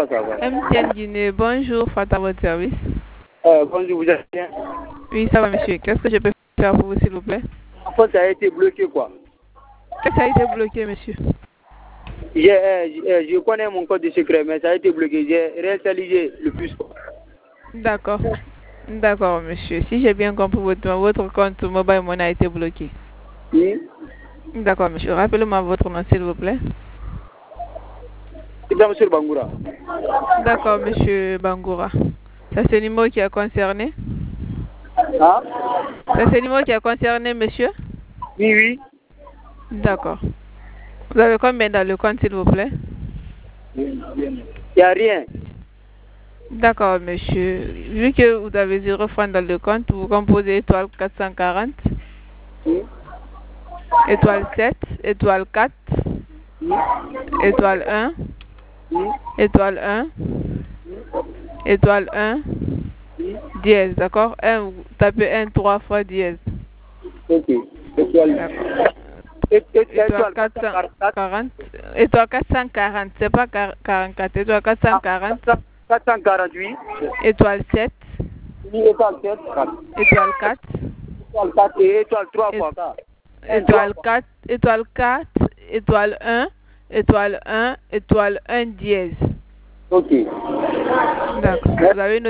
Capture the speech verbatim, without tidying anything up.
ça va. M T N Guinée, bonjour, Fata, votre service. Euh, bonjour, vous êtes bien? Oui, ça va, monsieur. Qu'est-ce que je peux faire pour vous, s'il vous plaît? En fait, ça a été bloqué, quoi. Qu'est-ce qui a été bloqué, monsieur? J'ai, euh, euh, je connais mon code de secret, mais ça a été bloqué. J'ai réinstallé le plus. D'accord. D'accord, monsieur. Si j'ai bien compris, votre, votre compte Mobile Money a été bloqué. Oui. D'accord, monsieur. Rappelez-moi votre nom, s'il vous plaît. C'est bien, monsieur Bangoura. D'accord, monsieur Bangoura. Ça, c'est le numéro qui est concerné? Hein? Ça, c'est le numéro qui est concerné, monsieur? Oui, oui. D'accord. Vous avez combien dans le compte, s'il vous plaît? Il n'y a rien. D'accord, monsieur. Vu que vous avez zéro franc dans le compte, vous composez étoile quatre cent quarante, Oui. étoile sept, étoile quatre, Oui. étoile un, Oui. étoile un, étoile un, Oui. dièse, d'accord? un, vous tapez un trois fois dièse. Ok. Étoile. D'accord. É- é- Étoile Étoile quatre cent quatre cent quarante. quarante, étoile quatre cent quarante, c'est pas quarante-quatre, étoile quatre cent quarante, quatre cent quarante-huit. étoile sept, Oui, étoile sept. étoile quatre, Étoile quatre et étoile trois Et- fois. ça. étoile quatre, étoile quatre, étoile un, étoile un, étoile un dièse. Ok. D'accord. Vous avez une